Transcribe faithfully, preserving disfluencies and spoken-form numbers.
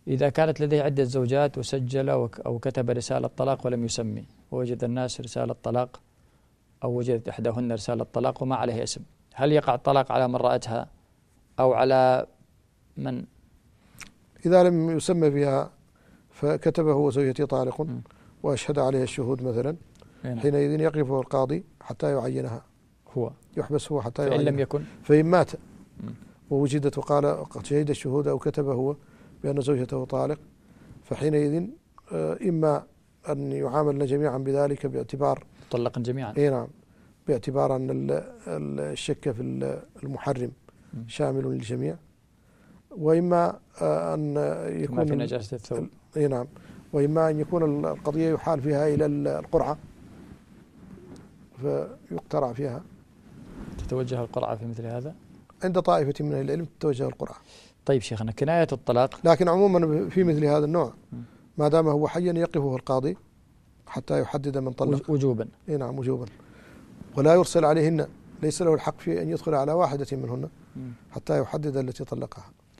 إذا كانت لديه عدة زوجات وسجل أو كتب رسالة طلاق ولم يسمي، ووجد الناس رسالة طلاق أو وجدت إحداهن رسالة طلاق وما عليه اسم، هل يقع الطلاق على من رأتها أو على من؟ إذا لم يسمى بها فكتبه هو زوجتي طالق م. وأشهد عليه الشهود مثلا، هنا. حينئذ يقفه القاضي حتى يعينها، هو يحبس هو حتى يعينها. فإن لم يكن فإن مات م. ووجدت وقال قد شهد الشهود أو كتب هو بأن زوجته طالق، فحينئذ إما أن يعاملنا جميعا بذلك باعتبار مطلقا جميعا. اي نعم، باعتبار أن الشك في المحرم شامل للجميع، وإما أن يكون ما في نجاسة الثوب. اي نعم، وإما أن يكون القضية يحال فيها إلى القرعة فيقترع فيها. تتوجه القرعة في مثل هذا؟ عند طائفة من العلم تتوجه القرعة. طيب شيخنا، كناية الطلاق، لكن عموما في مثل هذا النوع ما دام هو حيا يقفه القاضي حتى يحدد من طلق وجوبا. اي نعم وجوبا، ولا يرسل عليهن، ليس له الحق في أن يدخل على واحدة منهن حتى يحدد التي طلقها.